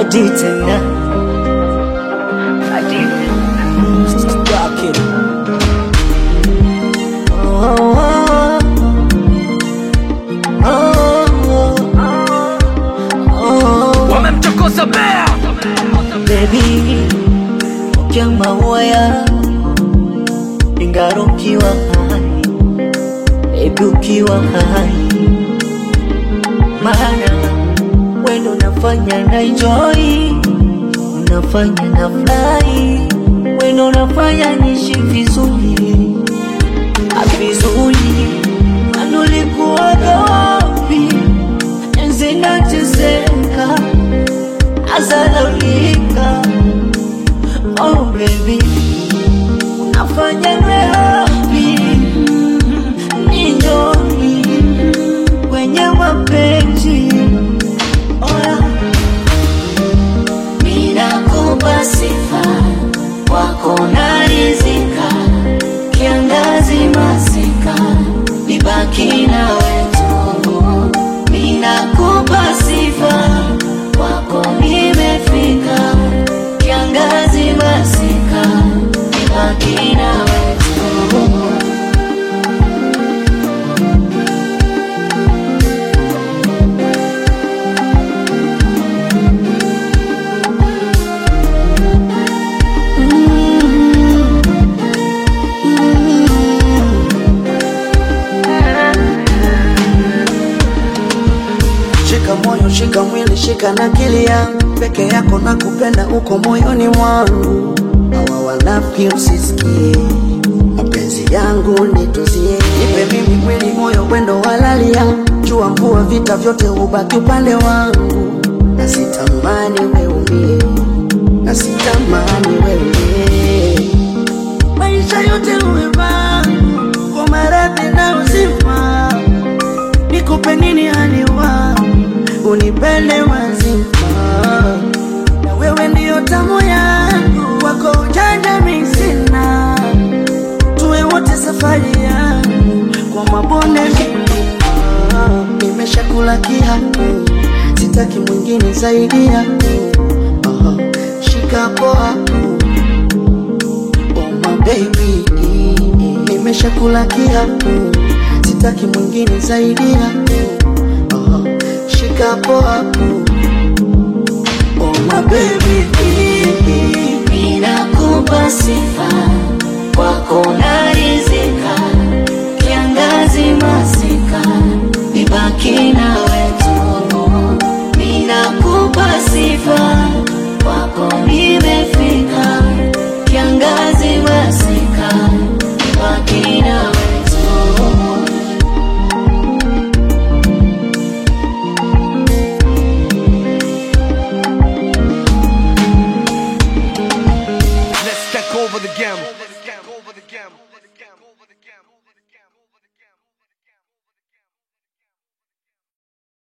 Adi tena Rock it. Wamemchokoza bea Baby, ukia maua ya ingaro ukiwa hai, baby ukiwa hai, maana wendo unafanya na enjoy, unafanya na fly, wendo unafanya nishi vizuri, vizuri. Anulikuwa wapi enzi nateseka, azalaulika. Oh baby, unafanya niwe happy, ninjoni kwenye mapenzi. Oya, ninakupa sifa, wako narizika, kiangazi masika, nibaki nawe tu. Ninakupa sifa, wako nimefika, kiangazi masika, nibaki nawe tu. Shika moyo, shika mwili, shika na akili yangu, peke yako na kupenda uko moyoni mwangu. Hawa wanafiki usisikie, mapenzi yangu nituzie. Nipe mimi mwili, moyo, wendo halali yangu, jua mvua vita vyote ubaki upande wangu. Na sitamani wewe umie, na sitamani wewe umie, maisha yote uwe wangu, kwa maradhi na uzima. Nikupe nini hali wangu, unipende wazima, na wewe ndio tamu yangu, wako ujanja mizina. Tuwe wote safari yangu, kwa mabonde milima. Nimeshakula kiapo, sitaki mwingine zaidi yako. Shika poa, oh my baby. Nimeshakula kiapo, sitaki mwingine zaidi yako. Shika poa, oh my baby. Ninakupa sifa, wako narizika, kiangazi masika, nibaki nawe tu. Ninakupa sifa, wako nimefika, kiangazi masika, nibaki nawe tu. Let's take over the game.